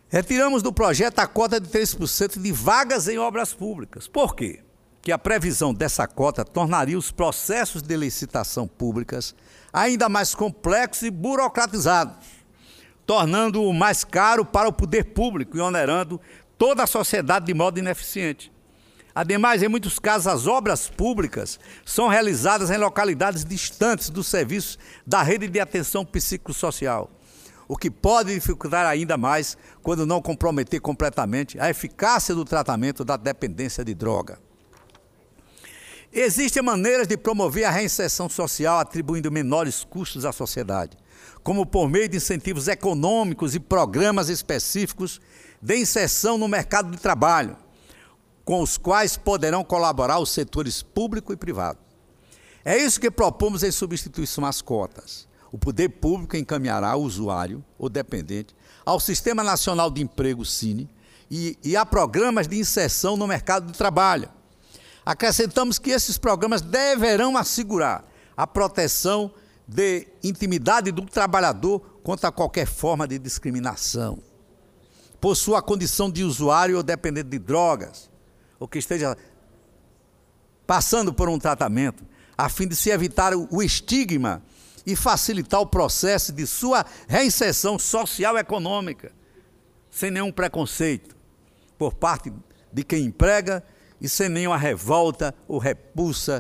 Retiramos do projeto a cota de 3% de vagas em obras públicas. Por quê? Que a previsão dessa cota tornaria os processos de licitação públicas ainda mais complexos e burocratizados, tornando-o mais caro para o poder público e onerando toda a sociedade de modo ineficiente. Ademais, em muitos casos, as obras públicas são realizadas em localidades distantes dos serviços da rede de atenção psicossocial, o que pode dificultar ainda mais quando não comprometer completamente a eficácia do tratamento da dependência de droga. Existem maneiras de promover a reinserção social atribuindo menores custos à sociedade, como por meio de incentivos econômicos e programas específicos de inserção no mercado de trabalho, com os quais poderão colaborar os setores público e privado. É isso que propomos em substituição às cotas. O poder público encaminhará o usuário, ou dependente, ao Sistema Nacional de Emprego, SINE, e a programas de inserção no mercado de trabalho. Acrescentamos que esses programas deverão assegurar a proteção de intimidade do trabalhador contra qualquer forma de discriminação, por sua condição de usuário ou dependente de drogas, ou que esteja passando por um tratamento, a fim de se evitar o estigma e facilitar o processo de sua reinserção social e econômica, sem nenhum preconceito por parte de quem emprega e sem nenhuma revolta ou repulsa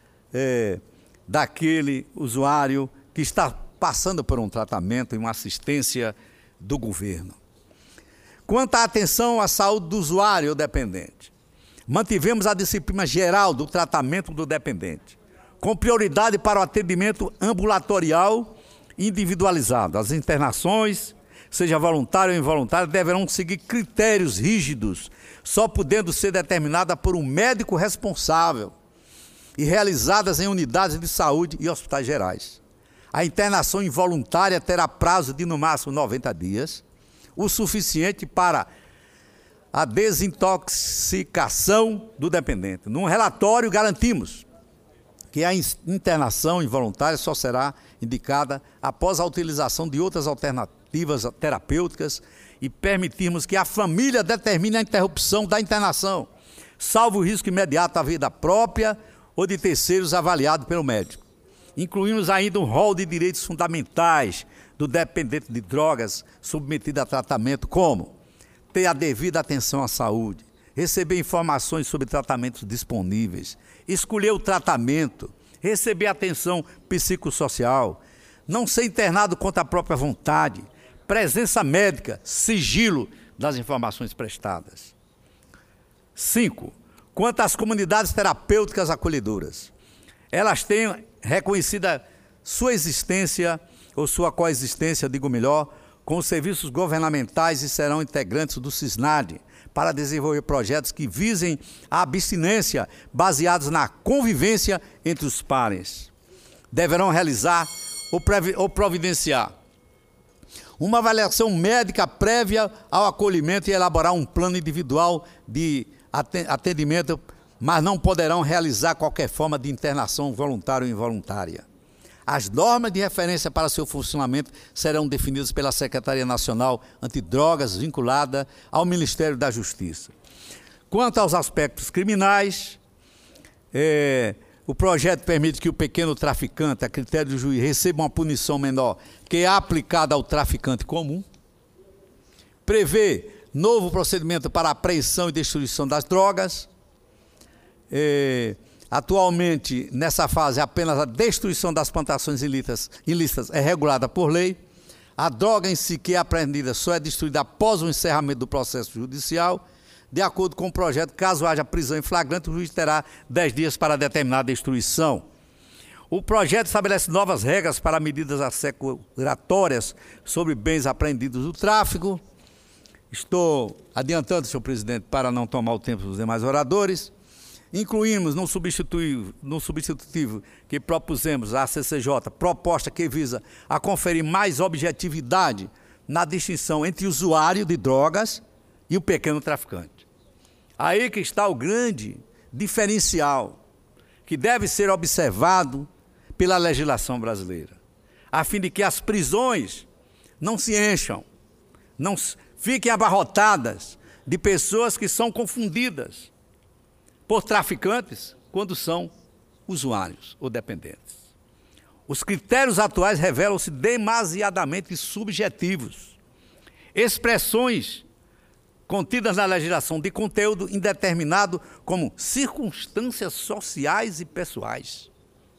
daquele usuário que está passando por um tratamento e uma assistência do governo. Quanto à atenção à saúde do usuário ou dependente, mantivemos a disciplina geral do tratamento do dependente, com prioridade para o atendimento ambulatorial individualizado. As internações, seja voluntária ou involuntária, deverão seguir critérios rígidos, só podendo ser determinada por um médico responsável e realizadas em unidades de saúde e hospitais gerais. A internação involuntária terá prazo de no máximo 90 dias, o suficiente para a desintoxicação do dependente. Num relatório, garantimos que a internação involuntária só será indicada após a utilização de outras alternativas terapêuticas e permitirmos que a família determine a interrupção da internação, salvo o risco imediato à vida própria ou de terceiros avaliado pelo médico. Incluímos ainda um rol de direitos fundamentais do dependente de drogas submetido a tratamento, como ter a devida atenção à saúde, receber informações sobre tratamentos disponíveis, escolher o tratamento, receber atenção psicossocial, não ser internado contra a própria vontade, presença médica, sigilo das informações prestadas. 5. Quanto às comunidades terapêuticas acolhedoras, elas têm reconhecida sua existência, ou sua coexistência, digo melhor, com os serviços governamentais e serão integrantes do SISNAD para desenvolver projetos que visem a abstinência baseados na convivência entre os pares. Deverão realizar ou providenciar uma avaliação médica prévia ao acolhimento e elaborar um plano individual de atendimento, mas não poderão realizar qualquer forma de internação voluntária ou involuntária. As normas de referência para seu funcionamento serão definidas pela Secretaria Nacional Antidrogas, vinculada ao Ministério da Justiça. Quanto aos aspectos criminais, o projeto permite que o pequeno traficante, a critério do juiz, receba uma punição menor que é aplicada ao traficante comum. Prevê novo procedimento para a apreensão e destruição das drogas. Atualmente, nessa fase, apenas a destruição das plantações ilícitas é regulada por lei. A droga em si que é apreendida só é destruída após o encerramento do processo judicial. De acordo com o projeto, caso haja prisão em flagrante, o juiz terá 10 dias para determinar a destruição. O projeto estabelece novas regras para medidas assecuratórias sobre bens apreendidos do tráfico. Estou adiantando, senhor presidente, para não tomar o tempo dos demais oradores. Incluímos no substitutivo que propusemos à CCJ, proposta que visa a conferir mais objetividade na distinção entre o usuário de drogas e o pequeno traficante. Aí que está o grande diferencial que deve ser observado pela legislação brasileira, a fim de que as prisões não se encham não fiquem abarrotadas de pessoas que são confundidas por traficantes quando são usuários ou dependentes. Os critérios atuais revelam-se demasiadamente subjetivos. Expressões contidas na legislação de conteúdo indeterminado como circunstâncias sociais e pessoais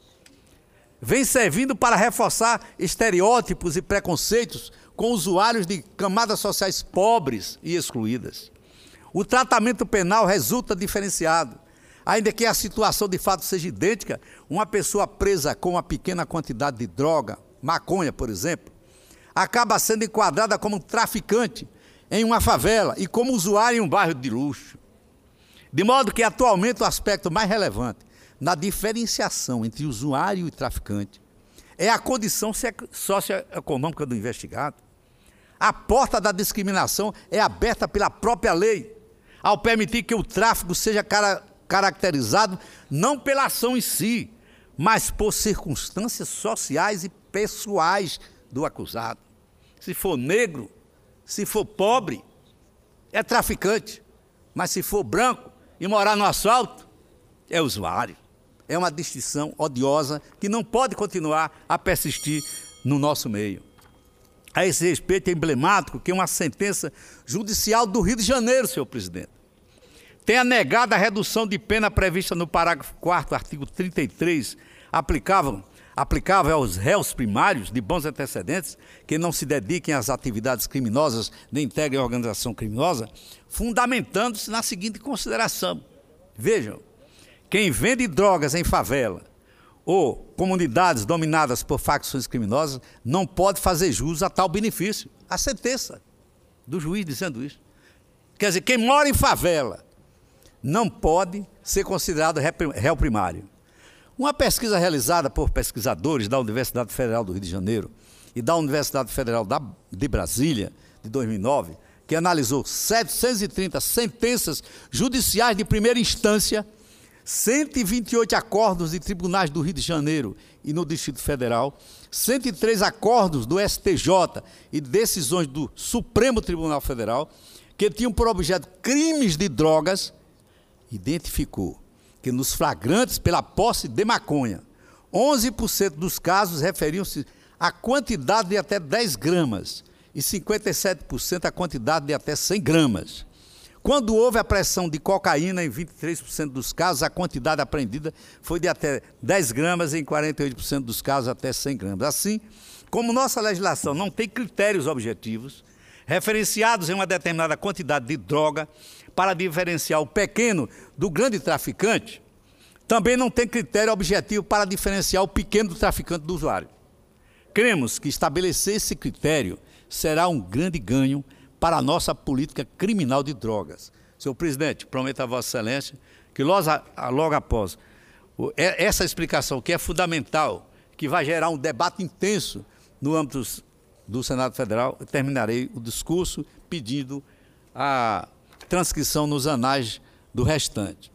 vem servindo para reforçar estereótipos e preconceitos com usuários de camadas sociais pobres e excluídas. O tratamento penal resulta diferenciado, ainda que a situação de fato seja idêntica. Uma pessoa presa com uma pequena quantidade de droga, maconha, por exemplo, acaba sendo enquadrada como traficante em uma favela e como usuário em um bairro de luxo. De modo que, atualmente, o aspecto mais relevante na diferenciação entre usuário e traficante é a condição socioeconômica do investigado. A porta da discriminação é aberta pela própria lei, ao permitir que o tráfico seja caracterizado não pela ação em si, mas por circunstâncias sociais e pessoais do acusado. Se for negro, se for pobre, é traficante, mas se for branco e morar no asfalto, é usuário. É uma distinção odiosa que não pode continuar a persistir no nosso meio. A esse respeito, é emblemático que uma sentença judicial do Rio de Janeiro, senhor presidente, tenha negado a redução de pena prevista no parágrafo 4º, artigo 33, aplicável aos réus primários de bons antecedentes, que não se dediquem às atividades criminosas nem integrem a organização criminosa, fundamentando-se na seguinte consideração. Vejam, quem vende drogas em favela ou comunidades dominadas por facções criminosas não pode fazer jus a tal benefício. A sentença do juiz dizendo isso. Quer dizer, quem mora em favela não pode ser considerado réu primário. Uma pesquisa realizada por pesquisadores da Universidade Federal do Rio de Janeiro e da Universidade Federal de Brasília, de 2009, que analisou 730 sentenças judiciais de primeira instância, 128 acordos de tribunais do Rio de Janeiro e no Distrito Federal, 103 acordos do STJ e decisões do Supremo Tribunal Federal, que tinham por objeto crimes de drogas, identificou que nos flagrantes pela posse de maconha, 11% dos casos referiam-se à quantidade de até 10 gramas e 57% à quantidade de até 100 gramas. Quando houve apreensão de cocaína, em 23% dos casos, a quantidade apreendida foi de até 10 gramas e em 48% dos casos até 100 gramas. Assim, como nossa legislação não tem critérios objetivos, referenciados em uma determinada quantidade de droga, para diferenciar o pequeno do grande traficante, também não tem critério objetivo para diferenciar o pequeno do traficante do usuário. Cremos que estabelecer esse critério será um grande ganho para a nossa política criminal de drogas. Senhor presidente, prometo a Vossa Excelência que logo após essa explicação, que é fundamental, que vai gerar um debate intenso no âmbito do Senado Federal, eu terminarei o discurso pedindo a transcrição nos anais do restante.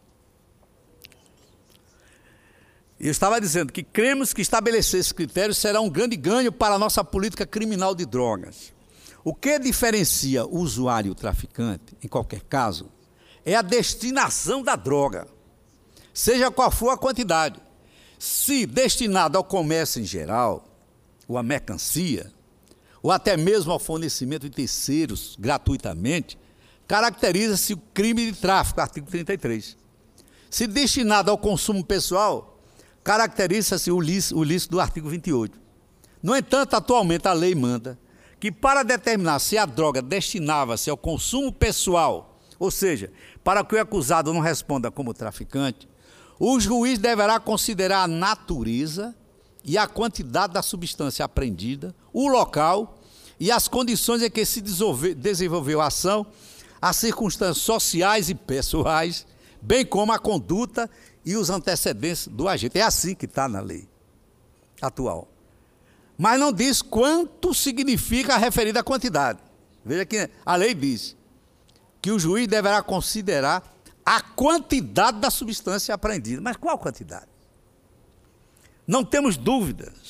Eu estava dizendo que cremos que estabelecer esse critério será um grande ganho para a nossa política criminal de drogas. O que diferencia o usuário e o traficante, em qualquer caso, é a destinação da droga, seja qual for a quantidade. Se destinado ao comércio em geral, ou à mercancia, ou até mesmo ao fornecimento de terceiros gratuitamente, caracteriza-se o crime de tráfico, artigo 33. Se destinado ao consumo pessoal, caracteriza-se o ilícito do artigo 28. No entanto, atualmente a lei manda que para determinar se a droga destinava-se ao consumo pessoal, ou seja, para que o acusado não responda como traficante, o juiz deverá considerar a natureza e a quantidade da substância apreendida, o local e as condições em que se desenvolveu a ação, as circunstâncias sociais e pessoais, bem como a conduta e os antecedentes do agente. É assim que está na lei atual. Mas não diz quanto significa a referida quantidade. Veja que a lei diz que o juiz deverá considerar a quantidade da substância apreendida. Mas qual quantidade? Não temos dúvidas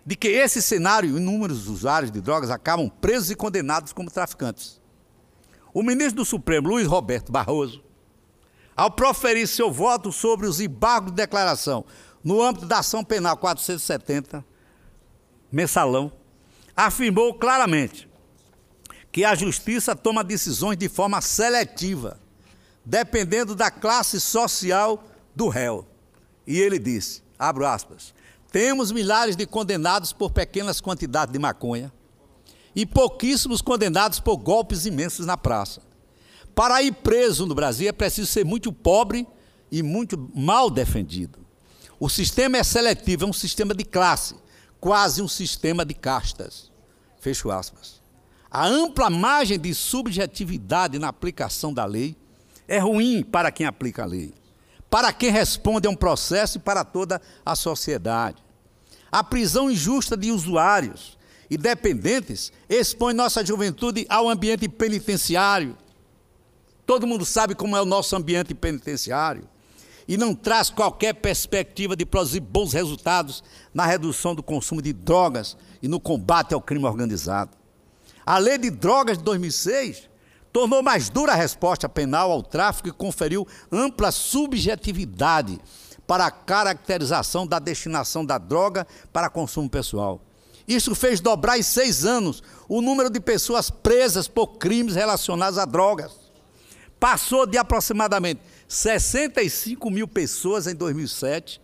de que esse cenário, inúmeros usuários de drogas acabam presos e condenados como traficantes. O ministro do Supremo, Luiz Roberto Barroso, ao proferir seu voto sobre os embargos de declaração no âmbito da ação penal 470, mensalão, afirmou claramente que a justiça toma decisões de forma seletiva, dependendo da classe social do réu. E ele disse, abro aspas, temos milhares de condenados por pequenas quantidades de maconha e pouquíssimos condenados por golpes imensos na praça. Para ir preso no Brasil é preciso ser muito pobre e muito mal defendido. O sistema é seletivo, é um sistema de classe, quase um sistema de castas. Fecho aspas. A ampla margem de subjetividade na aplicação da lei é ruim para quem aplica a lei, para quem responde a um processo e para toda a sociedade. A prisão injusta de usuários e dependentes expõe nossa juventude ao ambiente penitenciário. Todo mundo sabe como é o nosso ambiente penitenciário e não traz qualquer perspectiva de produzir bons resultados na redução do consumo de drogas e no combate ao crime organizado. A Lei de Drogas de 2006 tornou mais dura a resposta penal ao tráfico e conferiu ampla subjetividade para a caracterização da destinação da droga para consumo pessoal. Isso fez dobrar em 6 anos o número de pessoas presas por crimes relacionados a drogas. Passou de aproximadamente 65 mil pessoas em 2007,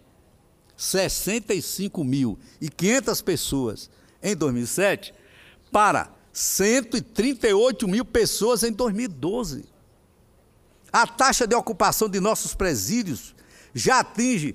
65.500 pessoas em 2007, para 138 mil pessoas em 2012. A taxa de ocupação de nossos presídios já atinge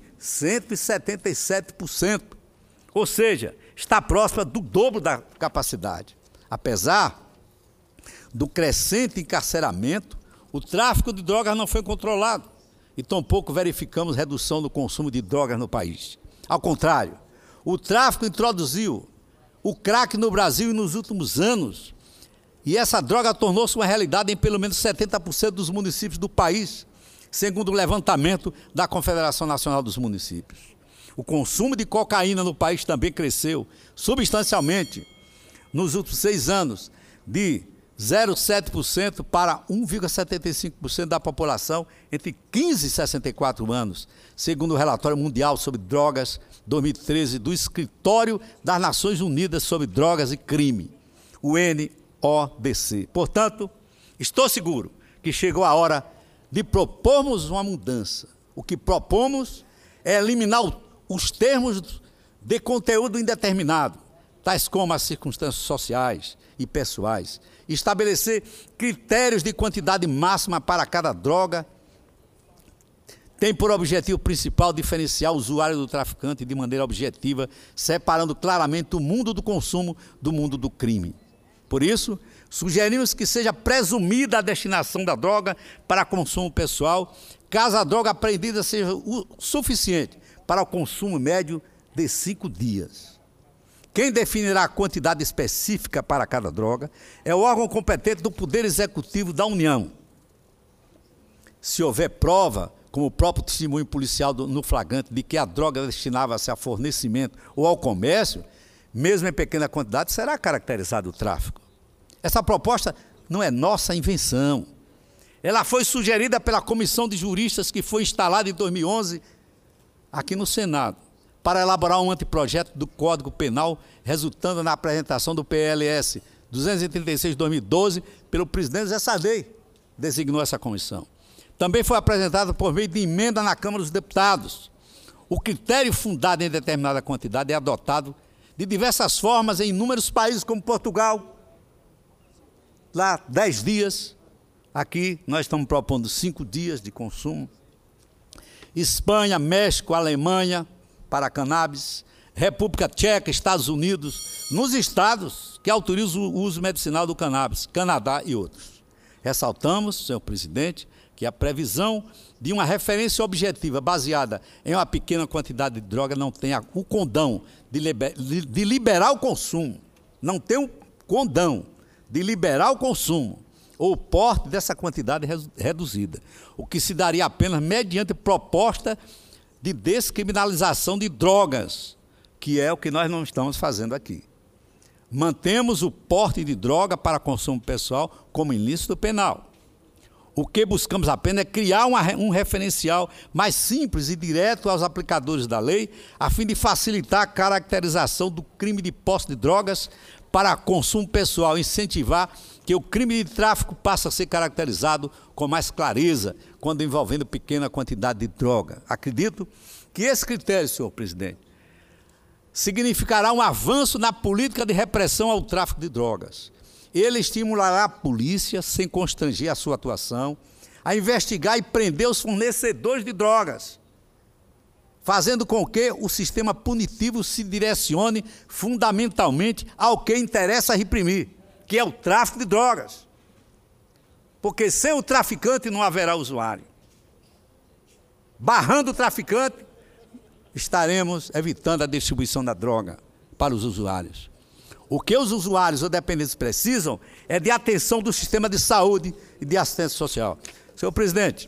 177%, ou seja, está próxima do dobro da capacidade. Apesar do crescente encarceramento, o tráfico de drogas não foi controlado e tampouco verificamos redução do consumo de drogas no país. Ao contrário, o tráfico introduziu o crack no Brasil nos últimos anos e essa droga tornou-se uma realidade em pelo menos 70% dos municípios do país, segundo o levantamento da Confederação Nacional dos Municípios. O consumo de cocaína no país também cresceu substancialmente nos últimos 6 anos, de 0,7% para 1,75% da população entre 15 e 64 anos, segundo o relatório mundial sobre drogas 2013 do Escritório das Nações Unidas sobre Drogas e Crime, o NODC. Portanto, estou seguro que chegou a hora de propormos uma mudança. O que propomos é eliminar os termos de conteúdo indeterminado, tais como as circunstâncias sociais e pessoais, estabelecer critérios de quantidade máxima para cada droga, tem por objetivo principal diferenciar o usuário do traficante de maneira objetiva, separando claramente o mundo do consumo do mundo do crime. Por isso, sugerimos que seja presumida a destinação da droga para consumo pessoal, caso a droga apreendida seja o suficiente para o consumo médio de 5 dias. Quem definirá a quantidade específica para cada droga é o órgão competente do Poder Executivo da União. Se houver prova, como o próprio testemunho policial no flagrante, de que a droga destinava-se a fornecimento ou ao comércio, mesmo em pequena quantidade, será caracterizado o tráfico. Essa proposta não é nossa invenção. Ela foi sugerida pela comissão de juristas que foi instalada em 2011 aqui no Senado, para elaborar um anteprojeto do Código Penal, resultando na apresentação do PLS 236 de 2012 pelo presidente Zé Sarney, designou essa comissão. Também foi apresentado por meio de emenda na Câmara dos Deputados. O critério fundado em determinada quantidade é adotado de diversas formas em inúmeros países, como Portugal, lá 10 dias, aqui nós estamos propondo 5 dias de consumo. Espanha, México, Alemanha, para cannabis, República Tcheca, Estados Unidos, nos estados que autorizam o uso medicinal do cannabis, Canadá e outros. Ressaltamos, senhor presidente, que a previsão de uma referência objetiva baseada em uma pequena quantidade de droga não tem o condão de liberar o consumo, não tem o condão de liberar o consumo ou o porte dessa quantidade reduzida, o que se daria apenas mediante proposta de descriminalização de drogas, que é o que nós não estamos fazendo aqui. Mantemos o porte de droga para consumo pessoal como ilícito penal. O que buscamos apenas é criar um referencial mais simples e direto aos aplicadores da lei, a fim de facilitar a caracterização do crime de posse de drogas para consumo pessoal, incentivar que o crime de tráfico passe a ser caracterizado com mais clareza quando envolvendo pequena quantidade de droga. Acredito que esse critério, senhor presidente, significará um avanço na política de repressão ao tráfico de drogas. Ele estimulará a polícia, sem constranger a sua atuação, a investigar e prender os fornecedores de drogas, fazendo com que o sistema punitivo se direcione fundamentalmente ao que interessa reprimir, que é o tráfico de drogas. Porque sem o traficante não haverá usuário. Barrando o traficante, estaremos evitando a distribuição da droga para os usuários. O que os usuários ou dependentes precisam é de atenção do sistema de saúde e de assistência social. Senhor presidente,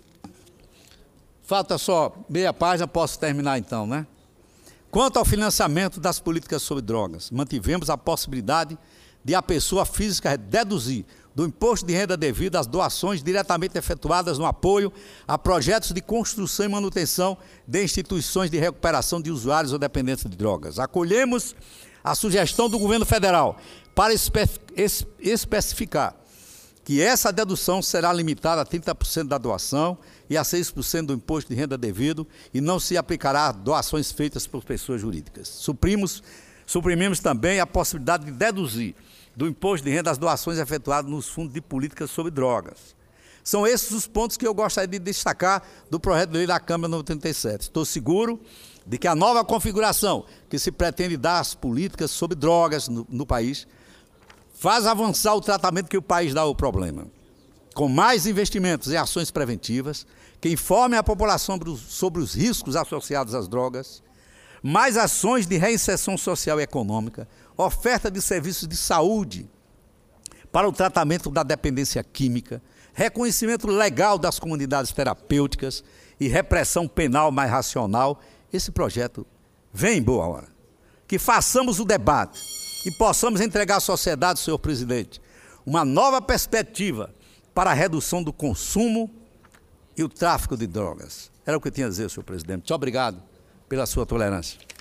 falta só meia página, posso terminar então, né? Quanto ao financiamento das políticas sobre drogas, mantivemos a possibilidade de a pessoa física deduzir do imposto de renda devido às doações diretamente efetuadas no apoio a projetos de construção e manutenção de instituições de recuperação de usuários ou dependentes de drogas. Acolhemos a sugestão do governo federal para especificar que essa dedução será limitada a 30% da doação e a 6% do imposto de renda devido e não se aplicará a doações feitas por pessoas jurídicas. Suprimimos também a possibilidade de deduzir do imposto de renda as doações efetuadas nos fundos de políticas sobre drogas. São esses os pontos que eu gostaria de destacar do projeto de lei da Câmara número 37. Estou seguro de que a nova configuração que se pretende dar às políticas sobre drogas no país faz avançar o tratamento que o país dá ao problema, com mais investimentos em ações preventivas, que informem a população sobre os riscos associados às drogas, mais ações de reinserção social e econômica, oferta de serviços de saúde para o tratamento da dependência química, reconhecimento legal das comunidades terapêuticas e repressão penal mais racional. Esse projeto vem em boa hora. Que façamos o debate e possamos entregar à sociedade, senhor presidente, uma nova perspectiva para a redução do consumo e o tráfico de drogas. Era o que eu tinha a dizer, senhor presidente. Muito obrigado pela sua tolerância.